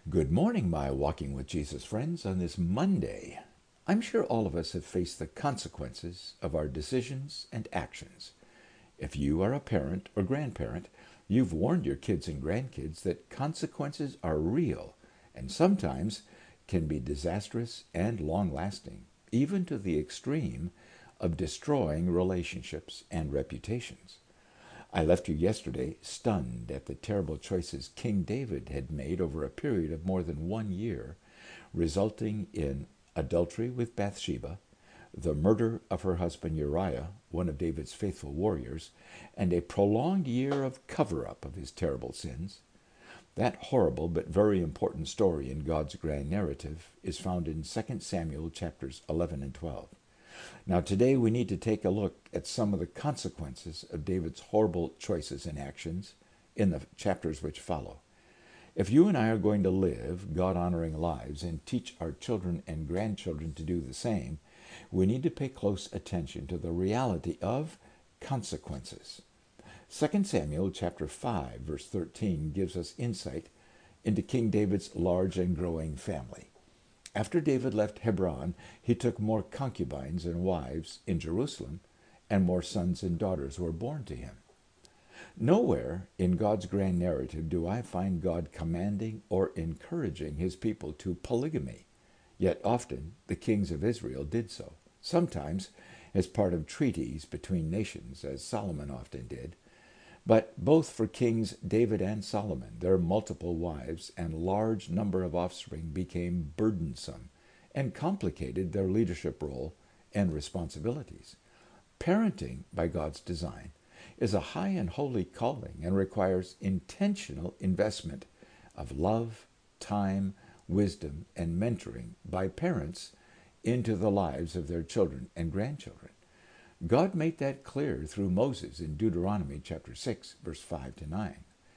Good morning, my Walking with Jesus friends, on this Monday. I'm sure all of us have faced the consequences of our decisions and actions. If you are a parent or grandparent, you've warned your kids and grandkids that consequences are real and sometimes can be disastrous and long-lasting, even to the extreme of destroying relationships and reputations. I left you yesterday stunned at the terrible choices King David had made over a period of more than 1 year, resulting in adultery with Bathsheba, the murder of her husband Uriah, one of David's faithful warriors, and a prolonged year of cover-up of his terrible sins. That horrible but very important story in God's grand narrative is found in 2 Samuel chapters 11 and 12. Now today we need to take a look at some of the consequences of David's horrible choices and actions in the chapters which follow. If you and I are going to live God-honoring lives and teach our children and grandchildren to do the same, we need to pay close attention to the reality of consequences. 2 Samuel chapter 5 verse 13 gives us insight into King David's large and growing family. After David left Hebron, he took more concubines and wives in Jerusalem, and more sons and daughters were born to him. Nowhere in God's grand narrative do I find God commanding or encouraging his people to polygamy, yet often the kings of Israel did so, sometimes as part of treaties between nations, as Solomon often did. But both for kings David and Solomon, their multiple wives and large number of offspring became burdensome and complicated their leadership role and responsibilities. Parenting, by God's design, is a high and holy calling and requires intentional investment of love, time, wisdom, and mentoring by parents into the lives of their children and grandchildren. God made that clear through Moses in Deuteronomy chapter 6, verse 5 to 9.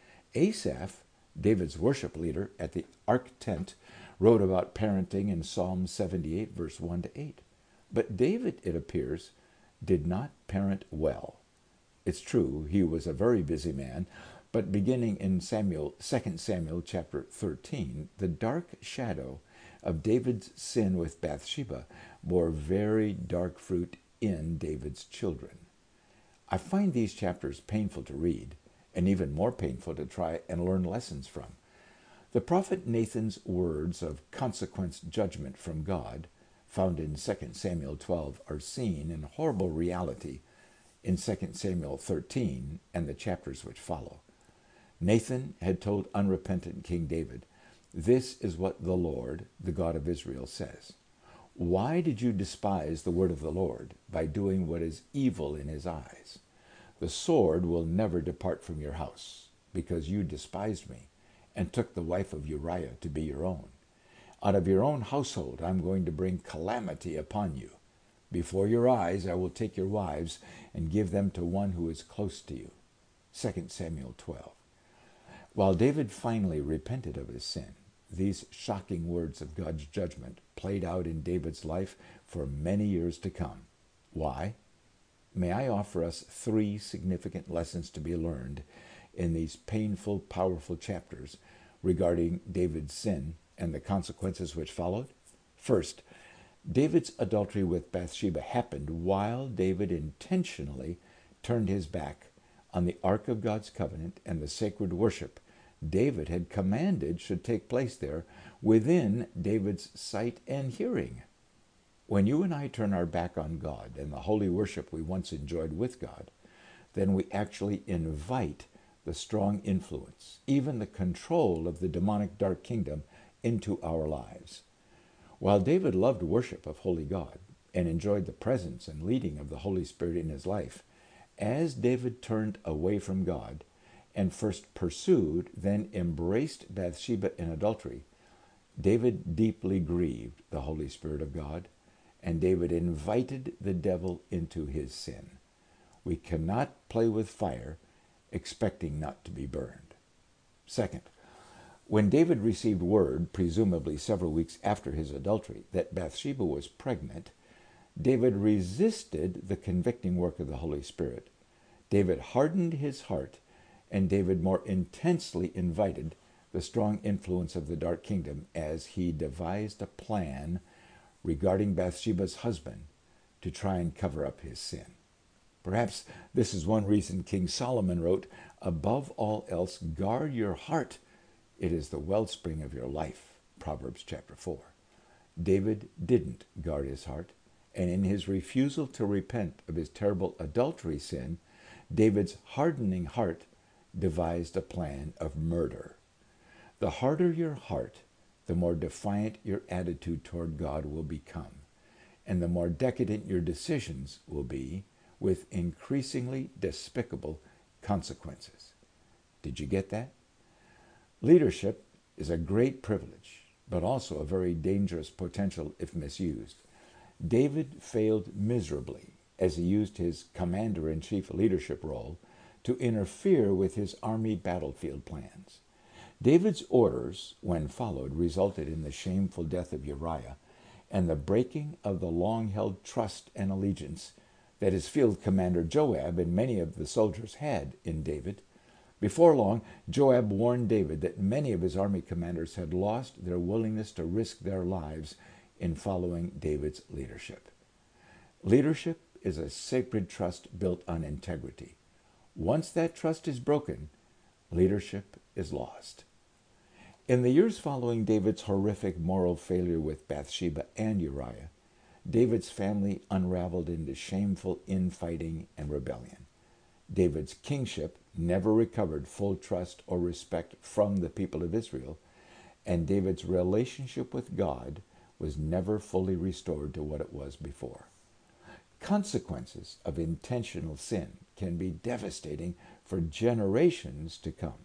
Asaph, David's worship leader at the Ark tent, wrote about parenting in Psalm 78, verse 1 to 8. But David, it appears, did not parent well. It's true, he was a very busy man, but beginning in 2 Samuel chapter 13, the dark shadow of David's sin with Bathsheba bore very dark fruit in David's children. I find these chapters painful to read, and even more painful to try and learn lessons from. The prophet Nathan's words of consequence judgment from God, found in 2 Samuel 12, are seen in horrible reality in 2 Samuel 13 and the chapters which follow. Nathan had told unrepentant King David, "This is what the Lord, the God of Israel, says. Why did you despise the word of the Lord by doing what is evil in his eyes? The sword will never depart from your house, because you despised me and took the wife of Uriah to be your own. Out of your own household I'm going to bring calamity upon you. Before your eyes I will take your wives and give them to one who is close to you." 2 Samuel 12. While David finally repented of his sin, these shocking words of God's judgment played out in David's life for many years to come. Why? May I offer us 3 significant lessons to be learned in these painful, powerful chapters regarding David's sin and the consequences which followed? First, David's adultery with Bathsheba happened while David intentionally turned his back on the Ark of God's covenant and the sacred worship David had commanded should take place there within David's sight and hearing. When you and I turn our back on God and the holy worship we once enjoyed with God, then we actually invite the strong influence, even the control of the demonic dark kingdom into our lives. While David loved worship of holy God and enjoyed the presence and leading of the Holy Spirit in his life, as David turned away from God and first pursued, then embraced Bathsheba in adultery, David deeply grieved the Holy Spirit of God, and David invited the devil into his sin. We cannot play with fire expecting not to be burned. Second, when David received word, presumably several weeks after his adultery, that Bathsheba was pregnant, David resisted the convicting work of the Holy Spirit. David hardened his heart, and David more intensely invited the strong influence of the Dark Kingdom as he devised a plan regarding Bathsheba's husband to try and cover up his sin. Perhaps this is one reason King Solomon wrote, "Above all else, guard your heart. It is the wellspring of your life." Proverbs chapter 4. David didn't guard his heart, and in his refusal to repent of his terrible adultery sin, David's hardening heart devised a plan of murder. The harder your heart, the more defiant your attitude toward God will become, and the more decadent your decisions will be, with increasingly despicable consequences. Did you get that? Leadership is a great privilege, but also a very dangerous potential if misused. David failed miserably as he used his commander-in-chief leadership role to interfere with his army battlefield plans. David's orders, when followed, resulted in the shameful death of Uriah and the breaking of the long-held trust and allegiance that his field commander Joab and many of the soldiers had in David. Before long, Joab warned David that many of his army commanders had lost their willingness to risk their lives in following David's leadership. Leadership is a sacred trust built on integrity. Once that trust is broken, leadership is lost. In the years following David's horrific moral failure with Bathsheba and Uriah, David's family unraveled into shameful infighting and rebellion. David's kingship never recovered full trust or respect from the people of Israel, and David's relationship with God was never fully restored to what it was before. Consequences of intentional sin can be devastating for generations to come.